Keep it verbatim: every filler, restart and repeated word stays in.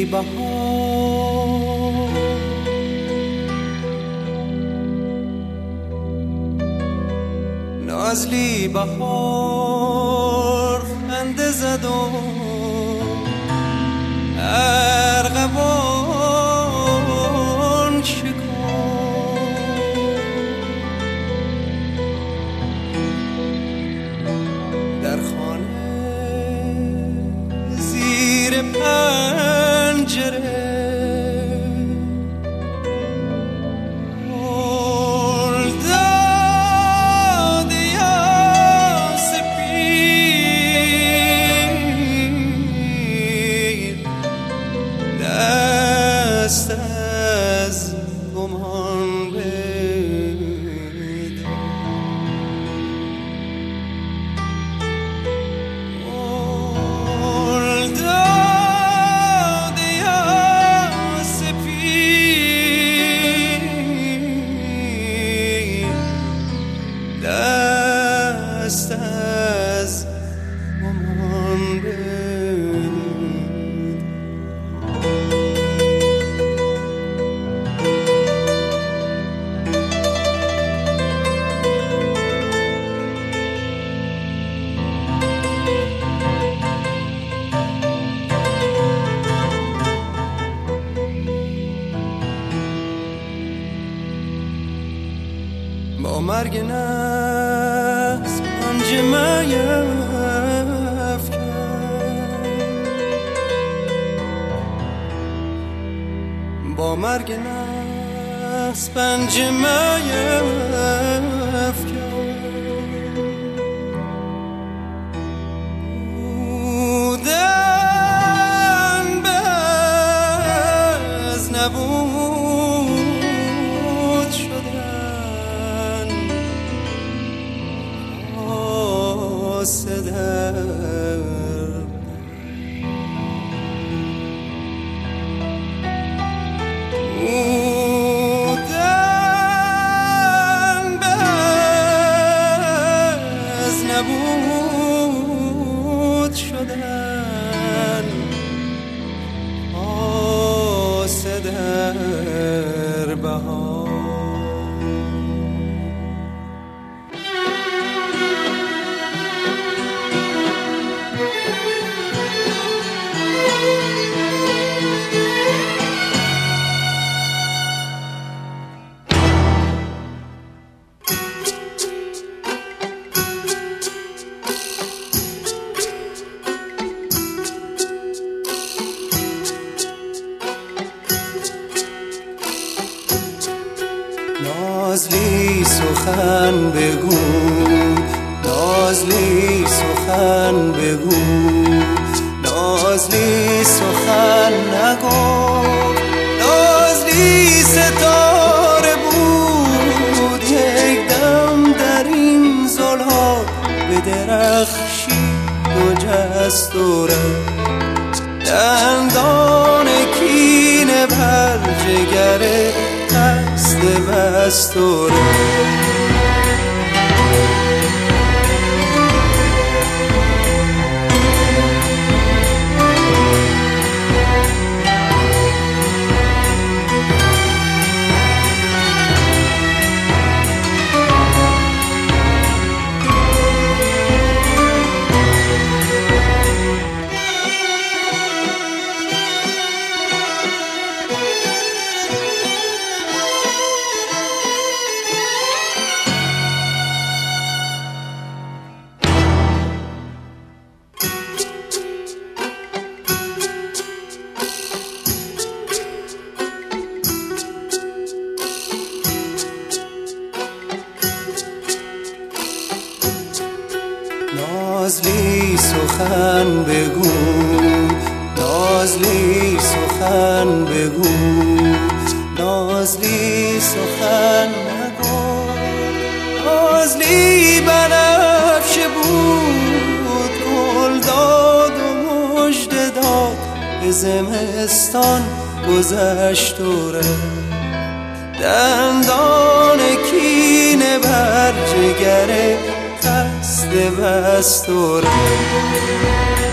بهار نازلی بهار خنده زد و ارغوان شکفت در خانه زیر پنجره دست از گمان بدار گل داده یا سپید دست از گمان بدار با مرگ نفس پنجه میفکن با مرگ نفس پنجه میفکن بودن به از نبود شدن قاصدر بودن به از نبود شدن قاصدر بهار نازلی سخن بگو نازلی سخن بگو نازلی سخن نگو نازلی ستاره بود یک دم در این زلال به درخشید و جستوره دندان کینه بر جگره دست بستوره نازلی سخن بگو نازلی سخن بگو نازلی سخن نگو نازلی بنفشه بود گل داد و مژده داد به زمستان گذشت و رفت دندان کینه بر جگره خسته بست و رفت